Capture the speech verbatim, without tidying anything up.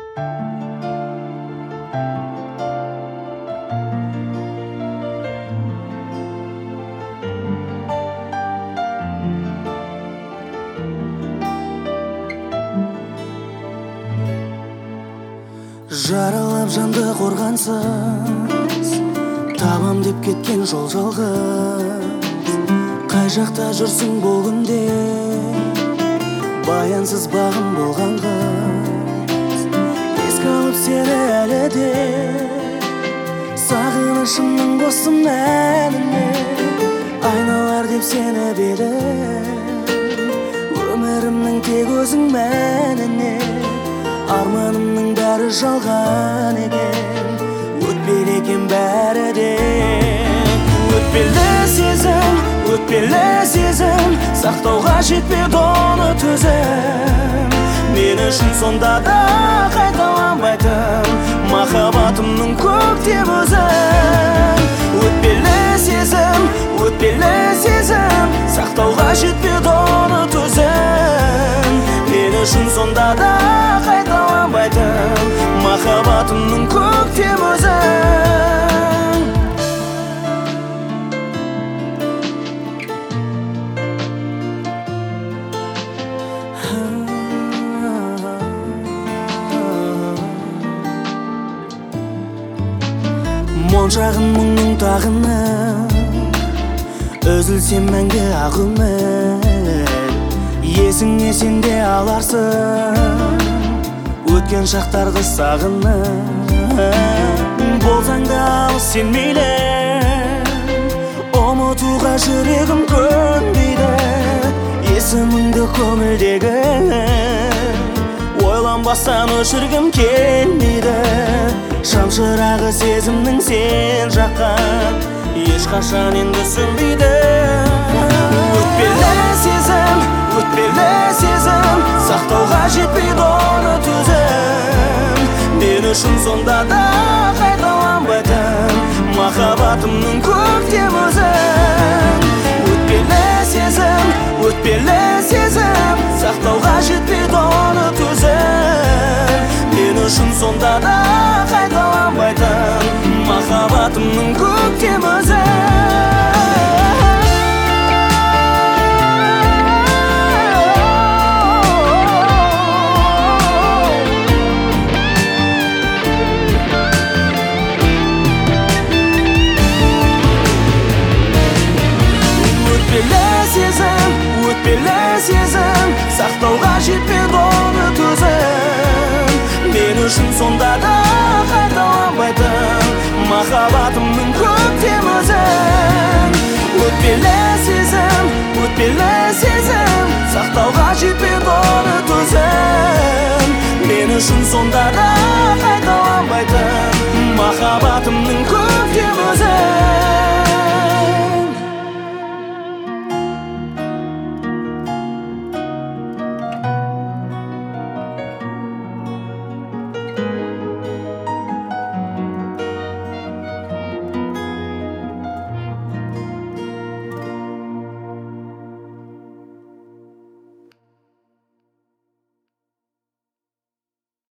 Жаралап жанды қорғансыз табам деп кеткен жол жалғыз. Қай жақта жүрсің бұл күнде, баянсыз бағым болған қыз. Еске алып сені әлі де, сағынышымның қостым әніне. Айналар деп сені біліп, өмірімнің тек өзің мәніне. Арманымның бәрі жалған екен, өтпелі екен бәрі де. Өтпелі сезім, өтпелі сезім, сақтауға жетпеді оны төзім. Мен үшін сонда да қайталанбайтын махаббатымның көктем өзің. Өтпелі сезім, өтпелі сезім, сақтауға жетпеді оны төзім. Мен үшін сонда да қайталанбайтын махаббатымның көктем өзің. Моншағын мұңның тағыны, үзілсем мәңгі ақ өмір. Есіңе сен де аларсың өткен шақтарды сағынып. Болсаң да алыс сен мейлі, ұмытуға жүрегім көнбейді. Есіміңді көңілдегі ойланбастан өшіргім келмейді. Шамшырағы сезімнің сен жаққан ешқашан енді сөнбейді. Өтпелі сезім, өтпелі сезім, сақтауға жетпейді оны төзім. Мен үшін сонда да қайталанбайтын махаббатымның көктем өзің. Өтпелі сезім, өтпелі сезім, сақтауға жетпейді оны төзім. Мен үшін сонда да қайталанбайтын махаббатымның көктем өзің. Өтпелі сезім, сақтауға жетпеді оны төзім. Мен үшін сонда да қайталанбайтын махаббат